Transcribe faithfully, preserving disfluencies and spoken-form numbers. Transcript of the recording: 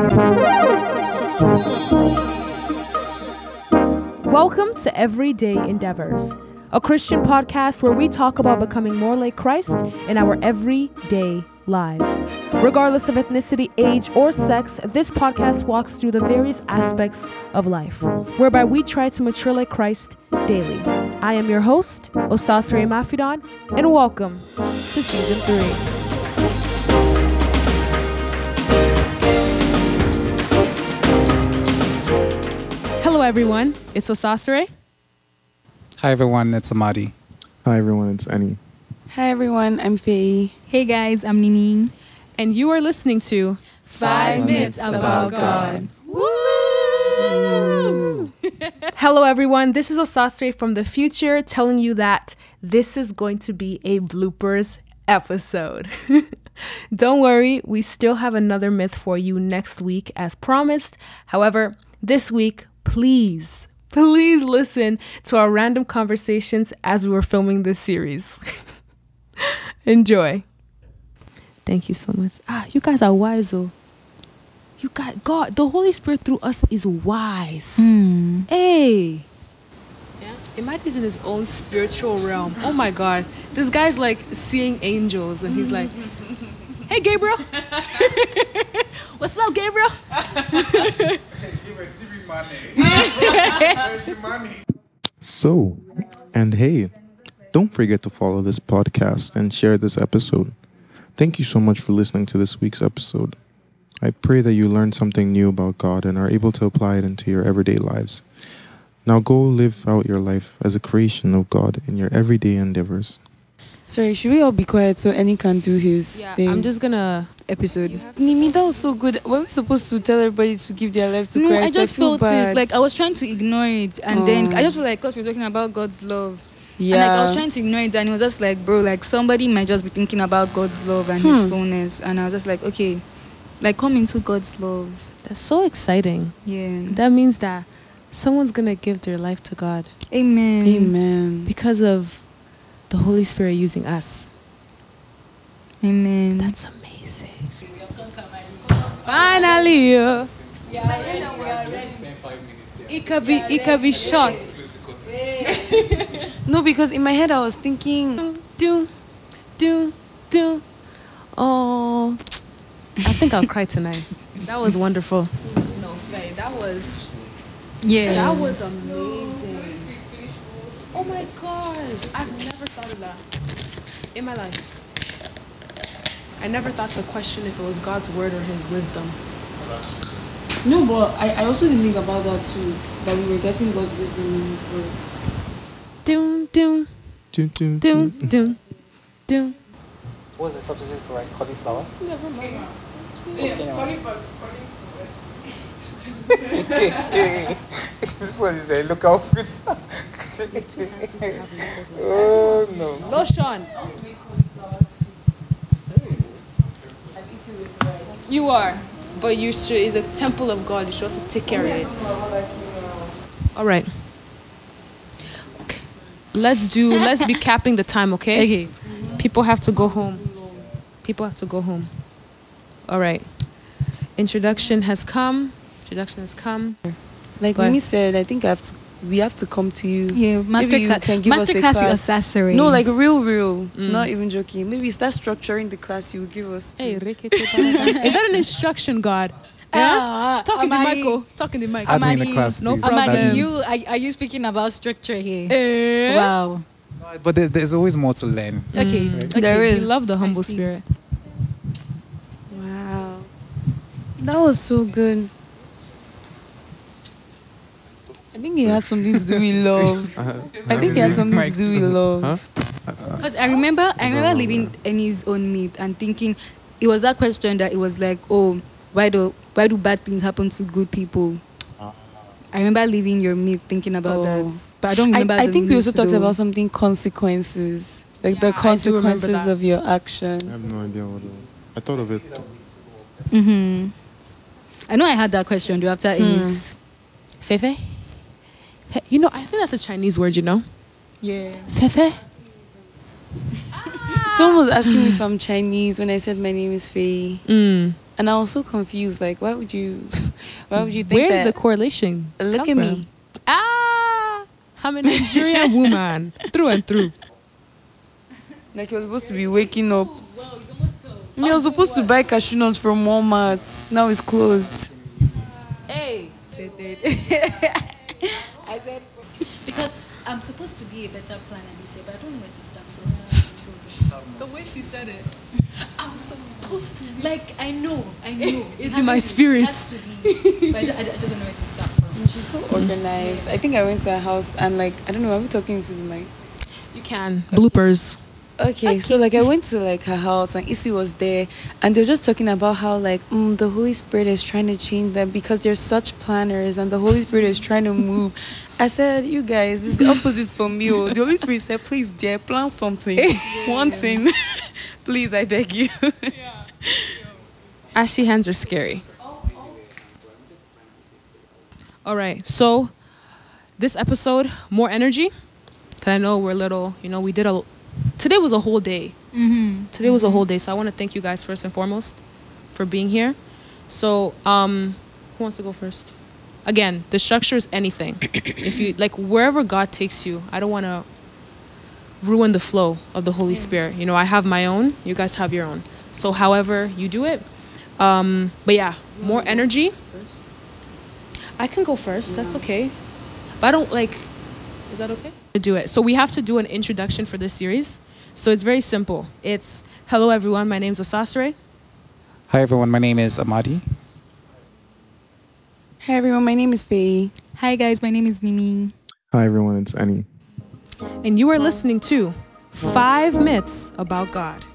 Welcome to Everyday Endeavors, a Christian podcast where we talk about becoming more like Christ in our everyday lives. Regardless of ethnicity, age, or sex, this podcast walks through the various aspects of life, whereby we try to mature like Christ daily. I am your host, Osasre Mafidon, and welcome to Season three. Hello everyone, it's Osasre. Hi everyone, it's Amadi. Hi everyone, it's Annie. Hi everyone, I'm Faye. Hey guys, I'm Nini. And you are listening to Five Myths About God. Woo! Hello everyone, this is Osasre from the future telling you that this is going to be a bloopers episode. Don't worry, we still have another myth for you next week as promised. However, this week, please, please listen to our random conversations as we were filming this series. Enjoy. Thank you so much. Ah, you guys are wise, oh. You guys, God, the Holy Spirit through us is wise. Mm. Hey. Yeah. Imagine in his own spiritual realm. Oh my God. This guy's like seeing angels and he's like, hey, Gabriel. What's up, Gabriel? So, and hey, don't forget to follow this podcast and share this episode. Thank you so much for listening to this week's episode. I pray that you learned something new about God and are able to apply it into your everyday lives. Now go live out your life as a creation of God in your everyday endeavors. Sorry, should we all be quiet so Annie can do his Yeah, thing? I'm just gonna episode. Nimi, that was so good. Were we supposed to tell everybody to give their life to No, Christ? I just feel felt bad. it. Like I was trying to ignore it, and Oh. then I just feel like because we're talking about God's love, yeah. and like I was trying to ignore it, and it was just like, bro, like somebody might just be thinking about God's love and Hmm. His fullness, and I was just like, okay, like come into God's love. That's so exciting. Yeah. That means that someone's gonna give their life to God Amen. Amen. because of the Holy Spirit using us. Amen. That's amazing. Finally, uh, it could be, it could be short. No, because in my head I was thinking, Do, do, do. Oh, I think I'll cry tonight. That was wonderful. No, Faye, that was Yeah. that was amazing. Oh my gosh, I've never thought of that in my life. I never thought to question if it was God's word or His wisdom. no, but I, I also didn't think about that too. That we were getting God's wisdom in His word. Doom, doom, Dun, dun, doom, dun. doom, doom. What was the substitute for like cauliflower? This one is a look out. Oh no. Lotion. You are, but you should. It's a temple of God. You should also take care of it. All right. Okay. Let's do. Let's be capping the time, okay? Okay. People have to go home. People have to go home. All right. Introduction has come. Introduction has come. Like But- Nimi said, I think I have to, we have to come to you. Yeah. Maybe you Masterclass. can give us a Masterclass with class. Osasre. No, like real, real. Mm. Not even joking. Maybe start structuring the class you will give us. Too. Hey, Rekete Barada. Is that an instruction, God? Yeah? Ah, Talk in the Amadi. mic, oh. Talk in the mic. Add me in the Amadi, class, no please. problem. Amadi, Um, you are, are you speaking about structure here? Eh? Wow. No, but there, there's always more to learn. Okay. Mm. okay. There We is. love the humble see. spirit. Wow. That was so good. I think it has something to do with love. I think it has something to do with love. Because I remember, I remember leaving Annie's own meet and thinking, it was that question that it was like, oh, why do why do bad things happen to good people? I remember leaving your meet thinking about Oh. that, but I don't I, remember. I the think we also meat, talked though. about something consequences, like Yeah, the I do remember consequences that. of your action. I have no idea what it was. I thought of it. Mm-hmm. I know I had that question though after Hmm. Annie's. Fefe? Fe- You know, I think that's a Chinese word, you know? Yeah. Fefe? Someone was asking me if I'm Chinese when I said my name is Faye. Mm. And I was so confused. Like, why would you, why would you think Where that? did the correlation Look come at from? me. Ah, I'm a Nigerian woman, through and through. Like, you're supposed to be waking up. I was supposed to buy cashew nuts from Walmart. Now it's closed. Hey. I said, because I'm supposed to be a better planner this year, but I don't know where to start from. The way she said it. I'm supposed to. Like, I know, I know. It's in my spirit. It has to be. But I, I, I just don't know where to start from. And she's so organized. I think I went to her house and, like, I don't know, are we talking to the mic? You can. Bloopers. Okay, so like I went to like her house and Issy was there and they were just talking about how like mm, the Holy Spirit is trying to change them because they're such planners and the Holy Spirit is trying to move. I said, you guys, it's the opposite for me. Oh. The Holy Spirit said, please, dear, plan something. One thing. Please, I beg you. Ashy hands are scary. All right, so this episode, more energy. Because I know we're little, you know, we did a... Today was a whole day. Mm-hmm. Today was a whole day. So I want to thank you guys first and foremost for being here. So, um, who wants to go first? Again, the structure is anything. If you, like, wherever God takes you, I don't want to ruin the flow of the Holy Spirit. You know, I have my own. You guys have your own. So however you do it. Um, but yeah, more energy. I can go first. That's okay. But I don't, like... Is that okay? To do it. So we have to do an introduction for this series. So it's very simple. It's, hello everyone, my name is Asasre. Hi everyone, my name is Amadi. Hi everyone, my name is Faye. Hi guys, my name is Nimi. Hi everyone, it's Annie. And you are listening to Five Myths About God.